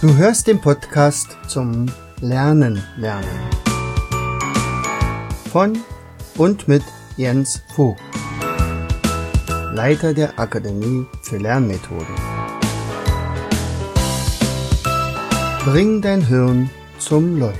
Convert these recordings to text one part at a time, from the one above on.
Du hörst den Podcast zum Lernen. Von und mit Jens Vogt, Leiter der Akademie für Lernmethoden. Bring dein Hirn zum Leuchten.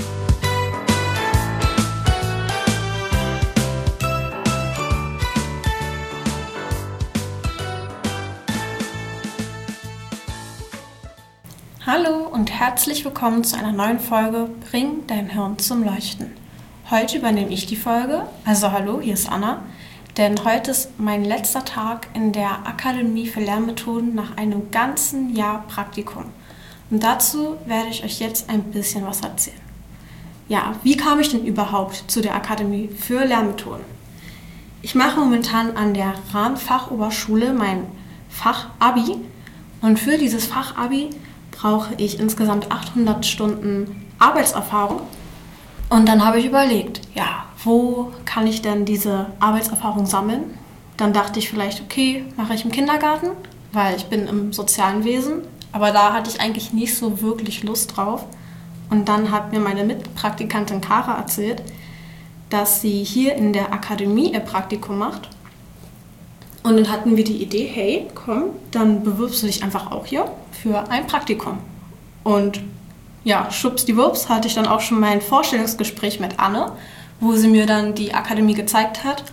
Hallo und herzlich willkommen zu einer neuen Folge Bring dein Hirn zum Leuchten. Heute übernehme ich die Folge, also hallo, hier ist Anna, denn heute ist mein letzter Tag in der Akademie für Lernmethoden nach einem ganzen Jahr Praktikum. Und dazu werde ich euch jetzt ein bisschen was erzählen. Ja, wie kam ich denn überhaupt zu der Akademie für Lernmethoden? Ich mache momentan an der Rahn-Fachoberschule mein Fach-Abi und für dieses Fach-Abi brauche ich insgesamt 800 Stunden Arbeitserfahrung. Und dann habe ich überlegt, ja, wo kann ich denn diese Arbeitserfahrung sammeln? Dann dachte ich vielleicht, okay, mache ich im Kindergarten, weil ich bin im sozialen Wesen. Aber da hatte ich eigentlich nicht so wirklich Lust drauf. Und dann hat mir meine Mitpraktikantin Kara erzählt, dass sie hier in der Akademie ihr Praktikum macht. Und dann hatten wir die Idee, hey, komm, dann bewirbst du dich einfach auch hier für ein Praktikum. Und ja, schwuppsdiwupps hatte ich dann auch schon mein Vorstellungsgespräch mit Anne, wo sie mir dann die Akademie gezeigt hat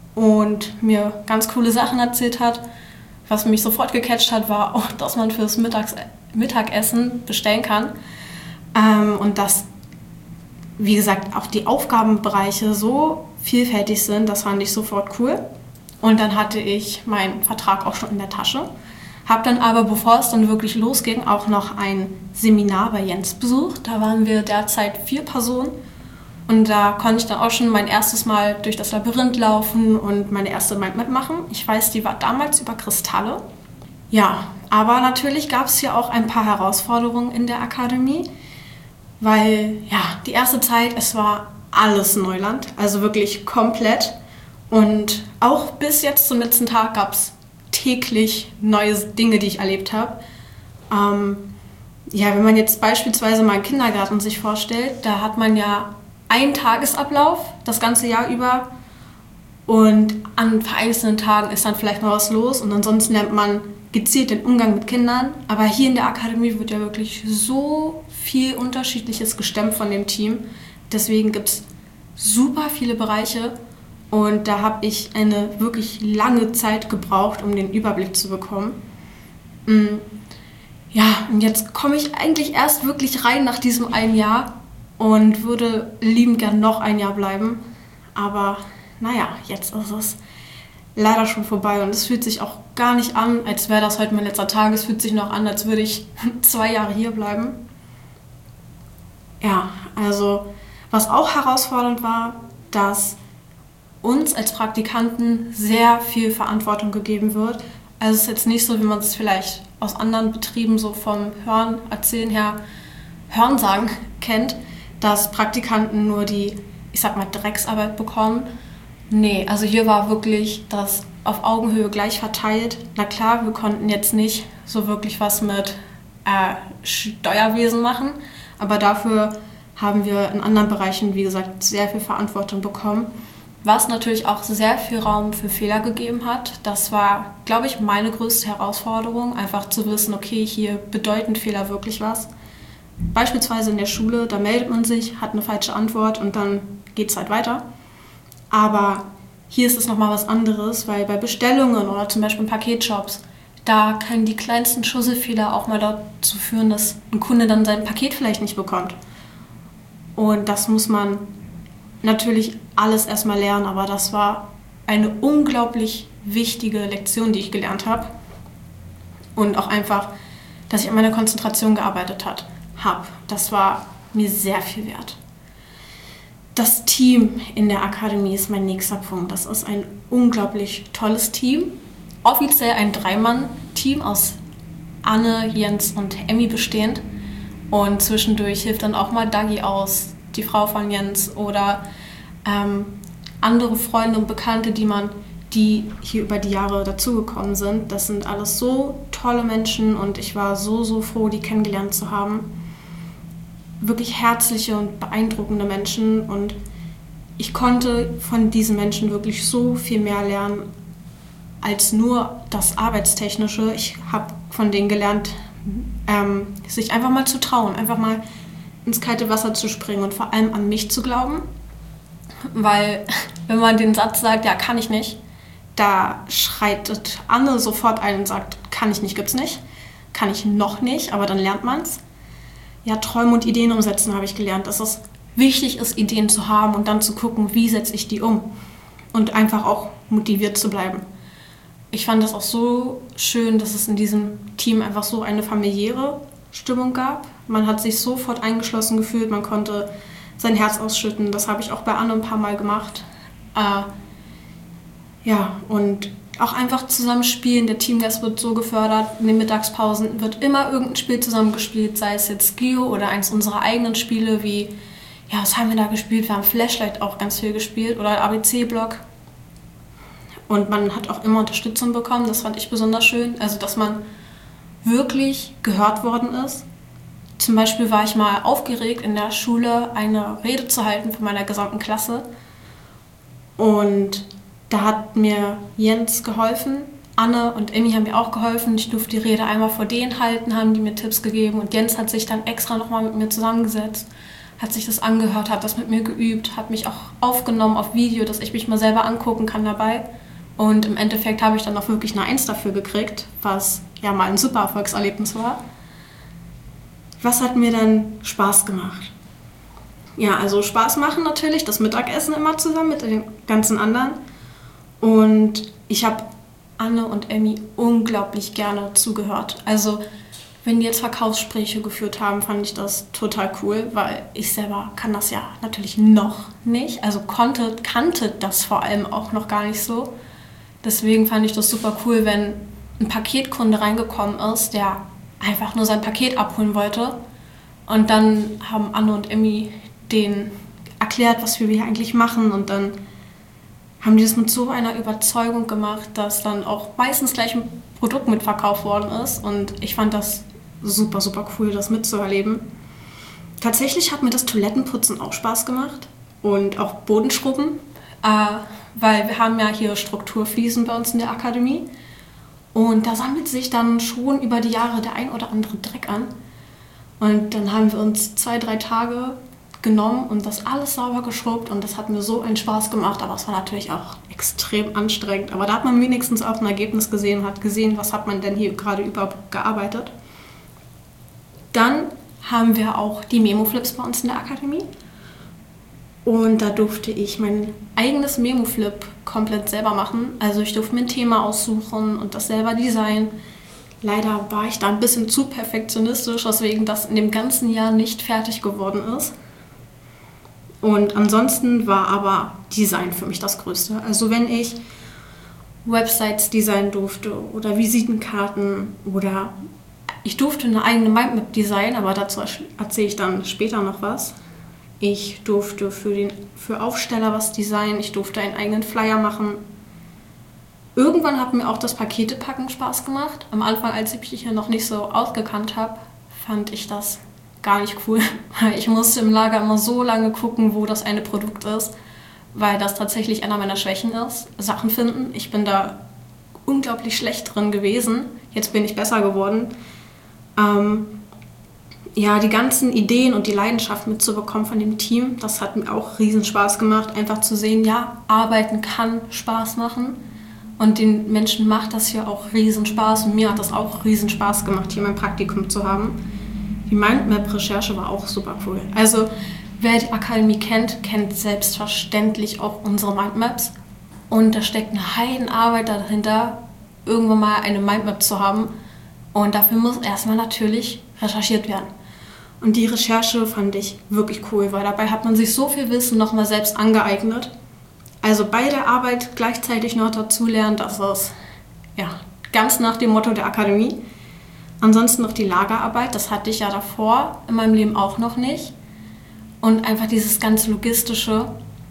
und mir ganz coole Sachen erzählt hat. Was mich sofort gecatcht hat, war auch, dass man fürs Mittagessen bestellen kann. Und dass, wie gesagt, auch die Aufgabenbereiche so vielfältig sind, das fand ich sofort cool. Und dann hatte ich meinen Vertrag auch schon in der Tasche. Habe dann aber, bevor es dann wirklich losging, auch noch ein Seminar bei Jens besucht. Da waren wir derzeit 4 Personen. Und da konnte ich dann auch schon mein erstes Mal durch das Labyrinth laufen und meine erste Mind mitmachen. Ich weiß, die war damals über Kristalle. Ja, aber natürlich gab es hier auch ein paar Herausforderungen in der Akademie. Weil, ja, die erste Zeit, es war alles Neuland. Also wirklich komplett. Und auch bis jetzt zum letzten Tag gab es täglich neue Dinge, die ich erlebt habe. Ja, wenn man jetzt beispielsweise mal einen Kindergarten sich vorstellt, da hat man ja einen Tagesablauf das ganze Jahr über und an vereinzelten Tagen ist dann vielleicht mal was los und ansonsten lernt man gezielt den Umgang mit Kindern. Aber hier in der Akademie wird ja wirklich so viel Unterschiedliches gestemmt von dem Team. Deswegen gibt es super viele Bereiche. Und da habe ich eine wirklich lange Zeit gebraucht, um den Überblick zu bekommen. Ja, und jetzt komme ich eigentlich erst wirklich rein nach diesem einen Jahr und würde liebend gern noch ein Jahr bleiben. Aber naja, jetzt ist es leider schon vorbei und es fühlt sich auch gar nicht an, als wäre das heute mein letzter Tag. Es fühlt sich noch an, als würde ich 2 Jahre hier bleiben. Ja, also was auch herausfordernd war, dass uns als Praktikanten sehr viel Verantwortung gegeben wird. Also es ist jetzt nicht so, wie man es vielleicht aus anderen Betrieben so vom Hören, Erzählen her, Hörensagen kennt, dass Praktikanten nur die, ich sag mal, Drecksarbeit bekommen. Nee, also hier war wirklich das auf Augenhöhe gleich verteilt. Na klar, wir konnten jetzt nicht so wirklich was mit Steuerwesen machen, aber dafür haben wir in anderen Bereichen, wie gesagt, sehr viel Verantwortung bekommen. Was natürlich auch sehr viel Raum für Fehler gegeben hat. Das war, glaube ich, meine größte Herausforderung, einfach zu wissen, okay, hier bedeuten Fehler wirklich was. Beispielsweise in der Schule, da meldet man sich, hat eine falsche Antwort und dann geht es halt weiter. Aber hier ist es nochmal was anderes, weil bei Bestellungen oder zum Beispiel in Paketshops, da können die kleinsten Schusselfehler auch mal dazu führen, dass ein Kunde dann sein Paket vielleicht nicht bekommt. Und das muss man natürlich alles erstmal lernen, aber das war eine unglaublich wichtige Lektion, die ich gelernt habe. Und auch einfach, dass ich an meiner Konzentration gearbeitet habe. Das war mir sehr viel wert. Das Team in der Akademie ist mein nächster Punkt. Das ist ein unglaublich tolles Team. Offiziell ein 3-Mann-Team aus Anne, Jens und Emmy bestehend. Und zwischendurch hilft dann auch mal Dagi aus, die Frau von Jens oder andere Freunde und Bekannte, die hier über die Jahre dazugekommen sind. Das sind alles so tolle Menschen und ich war so, so froh, die kennengelernt zu haben. Wirklich herzliche und beeindruckende Menschen und ich konnte von diesen Menschen wirklich so viel mehr lernen als nur das Arbeitstechnische. Ich habe von denen gelernt, sich einfach mal zu trauen, einfach mal ins kalte Wasser zu springen und vor allem an mich zu glauben. Weil wenn man den Satz sagt, ja, kann ich nicht, da schreitet Anne sofort ein und sagt, kann ich nicht, gibt's nicht. Kann ich noch nicht, aber dann lernt man's. Ja, Träume und Ideen umsetzen habe ich gelernt, dass es wichtig ist, Ideen zu haben und dann zu gucken, wie setze ich die um. Und einfach auch motiviert zu bleiben. Ich fand das auch so schön, dass es in diesem Team einfach so eine familiäre Stimmung gab. Man hat sich sofort eingeschlossen gefühlt, man konnte sein Herz ausschütten. Das habe ich auch bei Anne ein paar Mal gemacht. Ja, und auch einfach zusammen spielen. Der Teamgeist wird so gefördert. In den Mittagspausen wird immer irgendein Spiel zusammengespielt, sei es jetzt Geo oder eins unserer eigenen Spiele wie, ja, was haben wir da gespielt? Wir haben Flashlight auch ganz viel gespielt oder ABC-Block. Und man hat auch immer Unterstützung bekommen. Das fand ich besonders schön. Also, dass man wirklich gehört worden ist. Zum Beispiel war ich mal aufgeregt, in der Schule eine Rede zu halten von meiner gesamten Klasse. Und da hat mir Jens geholfen, Anne und Emmy haben mir auch geholfen. Ich durfte die Rede einmal vor denen halten, haben die mir Tipps gegeben. Und Jens hat sich dann extra nochmal mit mir zusammengesetzt, hat sich das angehört, hat das mit mir geübt, hat mich auch aufgenommen auf Video, dass ich mich mal selber angucken kann dabei. Und im Endeffekt habe ich dann auch wirklich eine 1 dafür gekriegt, was ja mal ein super Erfolgserlebnis war. Was hat mir dann Spaß gemacht? Ja, also Spaß machen natürlich, das Mittagessen immer zusammen mit den ganzen anderen. Und ich habe Anne und Emmy unglaublich gerne zugehört. Also wenn die jetzt Verkaufsgespräche geführt haben, fand ich das total cool, weil ich selber kann das ja natürlich noch nicht. Also kannte das vor allem auch noch gar nicht so. Deswegen fand ich das super cool, wenn ein Paketkunde reingekommen ist, der einfach nur sein Paket abholen wollte. Und dann haben Anne und Emmy denen erklärt, was wir hier eigentlich machen. Und dann haben die das mit so einer Überzeugung gemacht, dass dann auch meistens gleich ein Produkt mitverkauft worden ist. Und ich fand das super, super cool, das mitzuerleben. Tatsächlich hat mir das Toilettenputzen auch Spaß gemacht und auch Bodenschrubben, weil wir haben ja hier Strukturfliesen bei uns in der Akademie. Und da sammelt sich dann schon über die Jahre der ein oder andere Dreck an. Und dann haben wir uns 2-3 Tage genommen und das alles sauber geschrubbt und das hat mir so einen Spaß gemacht, aber es war natürlich auch extrem anstrengend. Aber da hat man wenigstens auch ein Ergebnis gesehen, hat gesehen, was hat man denn hier gerade überhaupt gearbeitet. Dann haben wir auch die Memo-Flips bei uns in der Akademie und da durfte ich mein eigenes Memo-Flip komplett selber machen. Also ich durfte mir ein Thema aussuchen und das selber designen. Leider war ich da ein bisschen zu perfektionistisch, weswegen das in dem ganzen Jahr nicht fertig geworden ist. Und ansonsten war aber Design für mich das Größte. Also wenn ich Websites designen durfte oder Visitenkarten oder ich durfte eine eigene Mindmap designen, aber dazu erzähle ich dann später noch was. Ich durfte für Aufsteller was designen, ich durfte einen eigenen Flyer machen. Irgendwann hat mir auch das Paketepacken Spaß gemacht. Am Anfang, als ich mich hier noch nicht so ausgekannt habe, fand ich das gar nicht cool, weil ich musste im Lager immer so lange gucken, wo das eine Produkt ist, weil das tatsächlich einer meiner Schwächen ist, Sachen finden. Ich bin da unglaublich schlecht drin gewesen, jetzt bin ich besser geworden. Ja, die ganzen Ideen und die Leidenschaft mitzubekommen von dem Team, das hat mir auch riesen Spaß gemacht, einfach zu sehen, ja, arbeiten kann Spaß machen und den Menschen macht das hier auch riesen Spaß und mir hat das auch riesen Spaß gemacht, hier mein Praktikum zu haben. Die Mindmap-Recherche war auch super cool. Also wer die Akademie kennt, kennt selbstverständlich auch unsere Mindmaps. Und da steckt eine Heidenarbeit dahinter, irgendwann mal eine Mindmap zu haben. Und dafür muss erstmal natürlich recherchiert werden. Und die Recherche fand ich wirklich cool, weil dabei hat man sich so viel Wissen nochmal selbst angeeignet. Also bei der Arbeit gleichzeitig noch dazu lernen, das ist ja ganz nach dem Motto der Akademie. Ansonsten noch die Lagerarbeit, das hatte ich ja davor in meinem Leben auch noch nicht. Und einfach dieses ganz Logistische,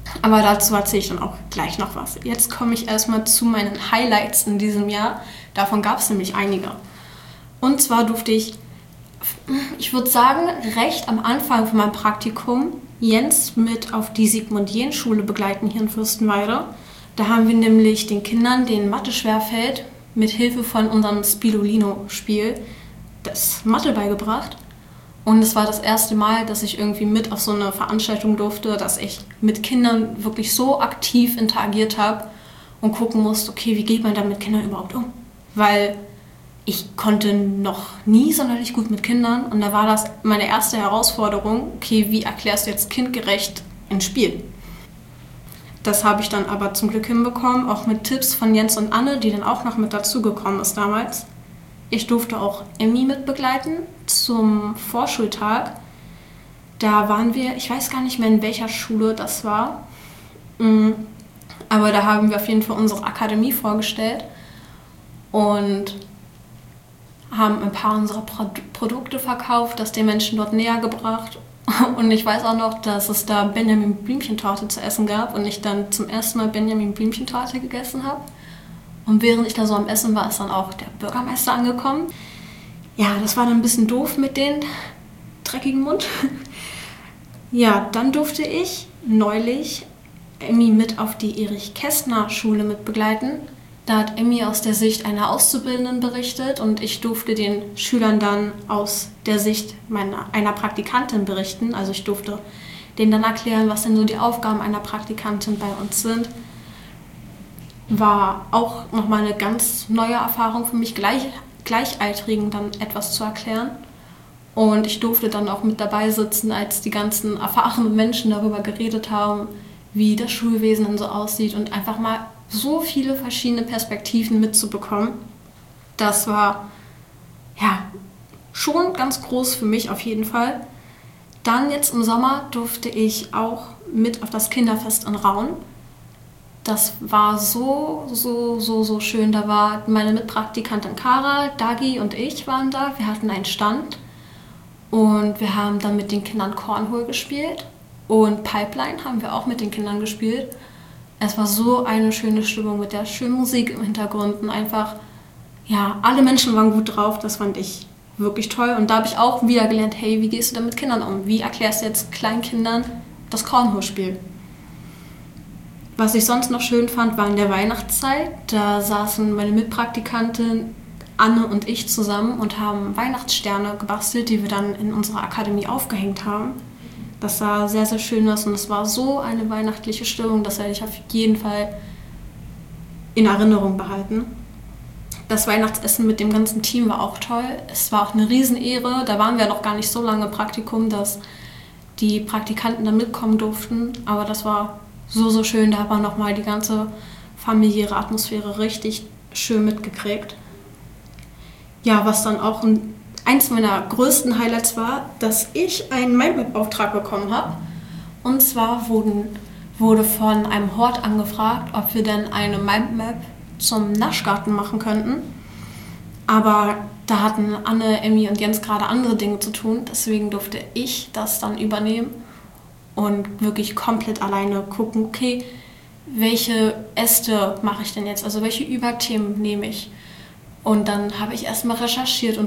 Aber dazu erzähle ich dann auch gleich noch was. Jetzt komme ich erstmal zu meinen Highlights in diesem Jahr. Davon gab es nämlich einige. Und zwar durfte ich würde sagen, recht am Anfang von meinem Praktikum Jens mit auf die Sigmund-Jähn-Schule begleiten hier in Fürstenwalde. Da haben wir nämlich den Kindern, denen Mathe schwerfällt, mit Hilfe von unserem Spirulino-Spiel das Mathe beigebracht. Und es war das erste Mal, dass ich irgendwie mit auf so eine Veranstaltung durfte, dass ich mit Kindern wirklich so aktiv interagiert habe und gucken musste, okay, wie geht man da mit Kindern überhaupt um? Weil ich konnte noch nie sonderlich gut mit Kindern und da war das meine erste Herausforderung, okay, wie erklärst du jetzt kindgerecht ein Spiel? Das habe ich dann aber zum Glück hinbekommen, auch mit Tipps von Jens und Anne, die dann auch noch mit dazugekommen ist damals. Ich durfte auch Emmy mitbegleiten zum Vorschultag. Da waren wir, ich weiß gar nicht mehr, in welcher Schule das war, aber da haben wir auf jeden Fall unsere Akademie vorgestellt und haben ein paar unserer Produkte verkauft, das den Menschen dort näher gebracht. Und ich weiß auch noch, dass es da Benjamin Blümchentorte zu essen gab und ich dann zum ersten Mal Benjamin Blümchentorte gegessen habe. Und während ich da so am Essen war, ist dann auch der Bürgermeister angekommen. Ja, das war dann ein bisschen doof mit dem dreckigen Mund. Ja, dann durfte ich neulich Emmy mit auf die Erich-Kästner-Schule mit begleiten. Da hat Emmy aus der Sicht einer Auszubildenden berichtet und ich durfte den Schülern dann aus der Sicht einer Praktikantin berichten. Also ich durfte denen dann erklären, was denn so die Aufgaben einer Praktikantin bei uns sind. War auch nochmal eine ganz neue Erfahrung für mich, Gleichaltrigen dann etwas zu erklären. Und ich durfte dann auch mit dabei sitzen, als die ganzen erfahrenen Menschen darüber geredet haben, wie das Schulwesen dann so aussieht und einfach mal so viele verschiedene Perspektiven mitzubekommen. Das war ja schon ganz groß für mich auf jeden Fall. Dann jetzt im Sommer durfte ich auch mit auf das Kinderfest in Raun. Das war so schön. Da war meine Mitpraktikantin Kara, Dagi und ich waren da. Wir hatten einen Stand und wir haben dann mit den Kindern Cornhole gespielt und Pipeline haben wir auch mit den Kindern gespielt. Es war so eine schöne Stimmung mit der schönen Musik im Hintergrund und einfach, ja, alle Menschen waren gut drauf. Das fand ich wirklich toll. Und da habe ich auch wieder gelernt, hey, wie gehst du denn mit Kindern um? Wie erklärst du jetzt Kleinkindern das Cornhole-Spiel? Was ich sonst noch schön fand, war in der Weihnachtszeit. Da saßen meine Mitpraktikantin Anne und ich zusammen und haben Weihnachtssterne gebastelt, die wir dann in unserer Akademie aufgehängt haben. Das sah sehr, sehr schön aus und es war so eine weihnachtliche Stimmung, das werde ich auf jeden Fall in Erinnerung behalten. Das Weihnachtsessen mit dem ganzen Team war auch toll. Es war auch eine Riesenehre. Da waren wir noch gar nicht so lange im Praktikum, dass die Praktikanten da mitkommen durften. Aber das war so schön. Da hat man nochmal die ganze familiäre Atmosphäre richtig schön mitgekriegt. Ja, was dann auch eins meiner größten Highlights war, dass ich einen Mindmap-Auftrag bekommen habe. Und zwar wurde von einem Hort angefragt, ob wir denn eine Mindmap zum Naschgarten machen könnten. Aber da hatten Anne, Emmy und Jens gerade andere Dinge zu tun. Deswegen durfte ich das dann übernehmen und wirklich komplett alleine gucken, okay, welche Äste mache ich denn jetzt? Also welche Überthemen nehme ich? Und dann habe ich erstmal recherchiert.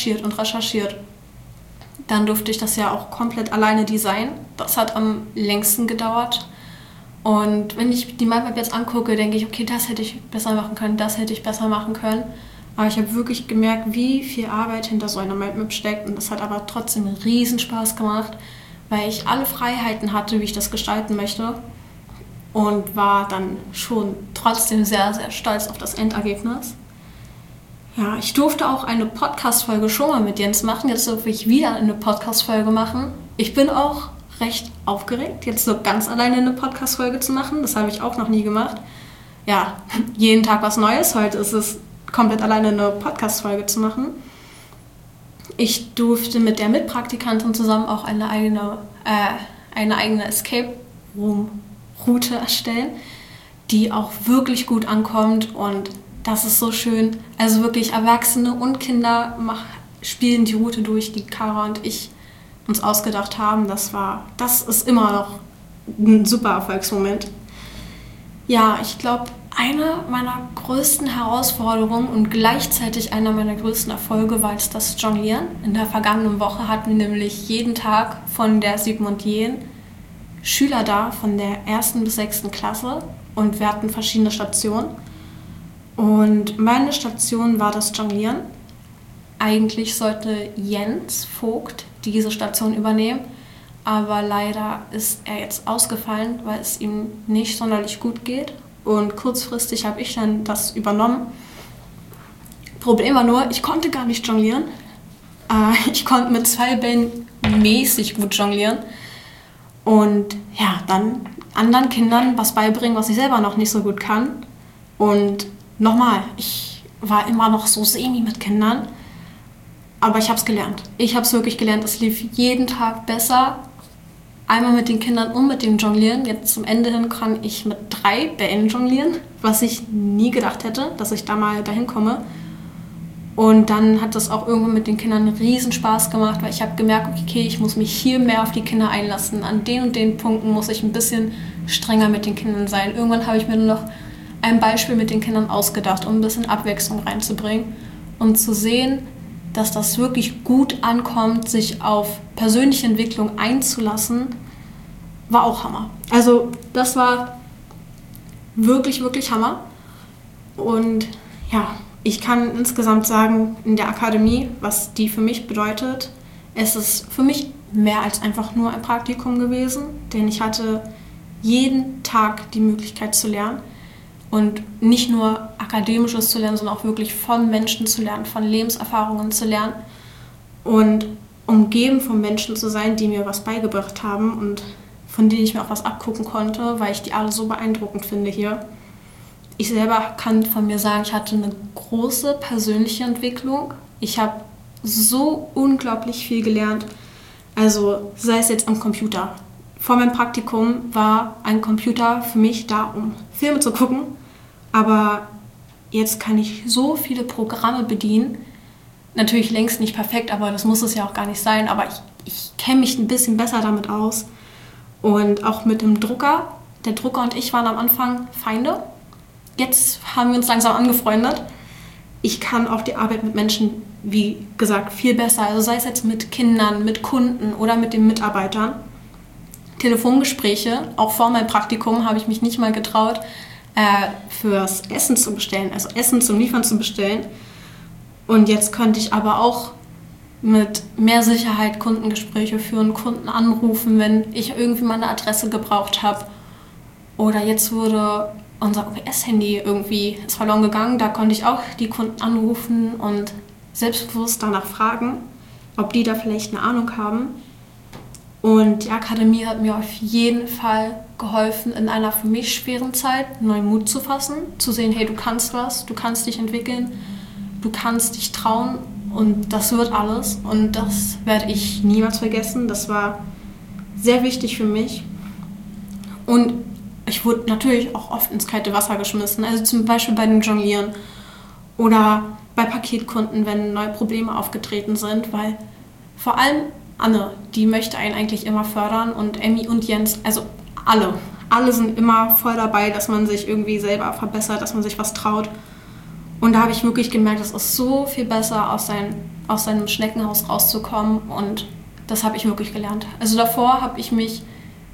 Dann durfte ich das ja auch komplett alleine designen. Das hat am längsten gedauert. Und wenn ich die Mindmap jetzt angucke, denke ich, okay, das hätte ich besser machen können, das hätte ich besser machen können. Aber ich habe wirklich gemerkt, wie viel Arbeit hinter so einer Mindmap steckt. Und das hat aber trotzdem einen riesen Spaß gemacht, weil ich alle Freiheiten hatte, wie ich das gestalten möchte. Und war dann schon trotzdem sehr, sehr stolz auf das Endergebnis. Ja, ich durfte auch eine Podcast-Folge schon mal mit Jens machen. Jetzt durfte ich wieder eine Podcast-Folge machen. Ich bin auch recht aufgeregt, jetzt so ganz alleine eine Podcast-Folge zu machen. Das habe ich auch noch nie gemacht. Ja, jeden Tag was Neues. Heute ist es komplett alleine eine Podcast-Folge zu machen. Ich durfte mit der Mitpraktikantin zusammen auch eine eigene Escape-Room-Route erstellen, die auch wirklich gut ankommt und das ist so schön. Also wirklich Erwachsene und Kinder spielen die Route durch, die Kara und ich uns ausgedacht haben. Das ist immer noch ein super Erfolgsmoment. Ja, ich glaube, eine meiner größten Herausforderungen und gleichzeitig einer meiner größten Erfolge war jetzt das Jonglieren. In der vergangenen Woche hatten wir nämlich jeden Tag von der Sigmund Jähn Schüler da, von der 1. bis 6. Klasse, und wir hatten verschiedene Stationen. Und meine Station war das Jonglieren. Eigentlich sollte Jens Vogt diese Station übernehmen, aber leider ist er jetzt ausgefallen, weil es ihm nicht sonderlich gut geht. Und kurzfristig habe ich dann das übernommen. Problem war nur, ich konnte gar nicht jonglieren. Ich konnte mit 2 Bällen mäßig gut jonglieren. Und ja, dann anderen Kindern was beibringen, was ich selber noch nicht so gut kann. Und nochmal, ich war immer noch so semi mit Kindern. Aber ich habe es gelernt. Ich habe es wirklich gelernt. Es lief jeden Tag besser. Einmal mit den Kindern und mit dem Jonglieren. Jetzt zum Ende hin kann ich mit 3 Bällen jonglieren, was ich nie gedacht hätte, dass ich da mal dahin komme. Und dann hat das auch irgendwann mit den Kindern einen riesen Spaß gemacht, weil ich habe gemerkt, okay, ich muss mich hier mehr auf die Kinder einlassen. An den und den Punkten muss ich ein bisschen strenger mit den Kindern sein. Irgendwann habe ich mir nur noch ein Beispiel mit den Kindern ausgedacht, um ein bisschen Abwechslung reinzubringen und zu sehen, dass das wirklich gut ankommt, sich auf persönliche Entwicklung einzulassen, war auch Hammer. Also das war wirklich, wirklich Hammer. Und ja, ich kann insgesamt sagen, in der Akademie, was die für mich bedeutet, es ist für mich mehr als einfach nur ein Praktikum gewesen, denn ich hatte jeden Tag die Möglichkeit zu lernen. Und nicht nur Akademisches zu lernen, sondern auch wirklich von Menschen zu lernen, von Lebenserfahrungen zu lernen und umgeben von Menschen zu sein, die mir was beigebracht haben und von denen ich mir auch was abgucken konnte, weil ich die alle so beeindruckend finde hier. Ich selber kann von mir sagen, ich hatte eine große persönliche Entwicklung. Ich habe so unglaublich viel gelernt. Also sei es jetzt am Computer. Vor meinem Praktikum war ein Computer für mich da, um Filme zu gucken. Aber jetzt kann ich so viele Programme bedienen. Natürlich längst nicht perfekt, aber das muss es ja auch gar nicht sein. Aber ich kenne mich ein bisschen besser damit aus. Und auch mit dem Drucker. Der Drucker und ich waren am Anfang Feinde. Jetzt haben wir uns langsam angefreundet. Ich kann auch die Arbeit mit Menschen, wie gesagt, viel besser. Also sei es jetzt mit Kindern, mit Kunden oder mit den Mitarbeitern. Telefongespräche, auch vor meinem Praktikum habe ich mich nicht mal getraut, fürs Essen zu bestellen, also Essen zum Liefern zu bestellen. Und jetzt könnte ich aber auch mit mehr Sicherheit Kundengespräche führen, Kunden anrufen, wenn ich irgendwie mal eine Adresse gebraucht habe. Oder jetzt wurde unser OBS-Handy irgendwie ist verloren gegangen, da konnte ich auch die Kunden anrufen und selbstbewusst danach fragen, ob die da vielleicht eine Ahnung haben. Und die Akademie hat mir auf jeden Fall geholfen, in einer für mich schweren Zeit neuen Mut zu fassen, zu sehen, hey, du kannst was, du kannst dich entwickeln, du kannst dich trauen und das wird alles. Und das werde ich niemals vergessen. Das war sehr wichtig für mich. Und ich wurde natürlich auch oft ins kalte Wasser geschmissen, also zum Beispiel bei dem Jonglieren oder bei Paketkunden, wenn neue Probleme aufgetreten sind, weil vor allem Anne, die möchte einen eigentlich immer fördern und Emmy und Jens, also alle sind immer voll dabei, dass man sich irgendwie selber verbessert, dass man sich was traut. Und da habe ich wirklich gemerkt, es ist so viel besser, aus seinem Schneckenhaus rauszukommen und das habe ich wirklich gelernt. Also davor habe ich mich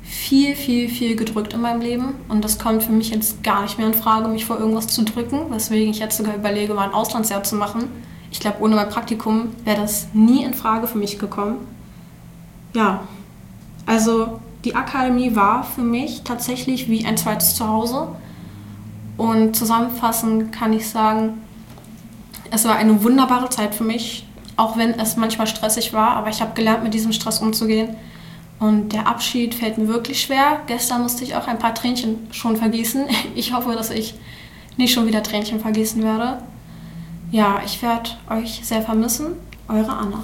viel gedrückt in meinem Leben und das kommt für mich jetzt gar nicht mehr in Frage, mich vor irgendwas zu drücken, weswegen ich jetzt sogar überlege, mal ein Auslandsjahr zu machen. Ich glaube, ohne mein Praktikum wäre das nie in Frage für mich gekommen. Ja, also die Akademie war für mich tatsächlich wie ein zweites Zuhause und zusammenfassend kann ich sagen, es war eine wunderbare Zeit für mich, auch wenn es manchmal stressig war, aber ich habe gelernt, mit diesem Stress umzugehen. Und der Abschied fällt mir wirklich schwer. Gestern musste ich auch ein paar Tränchen schon vergießen. Ich hoffe, dass ich nicht schon wieder Tränchen vergießen werde. Ja, ich werde euch sehr vermissen. Eure Anna.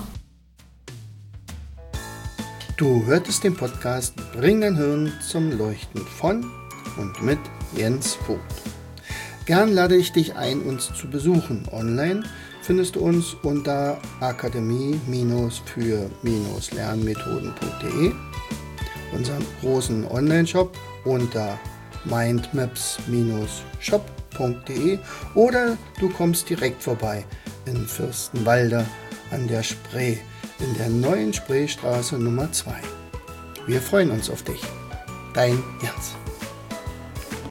Du hörtest den Podcast Bring dein Hirn zum Leuchten von und mit Jens Vogt. Gern lade ich dich ein, uns zu besuchen. Online findest du uns unter akademie-für-lernmethoden.de unseren großen Online-Shop unter mindmaps-shop.de oder du kommst direkt vorbei in Fürstenwalde an der Spree, in der neuen Spreestraße Nummer 2. Wir freuen uns auf dich. Dein Jens.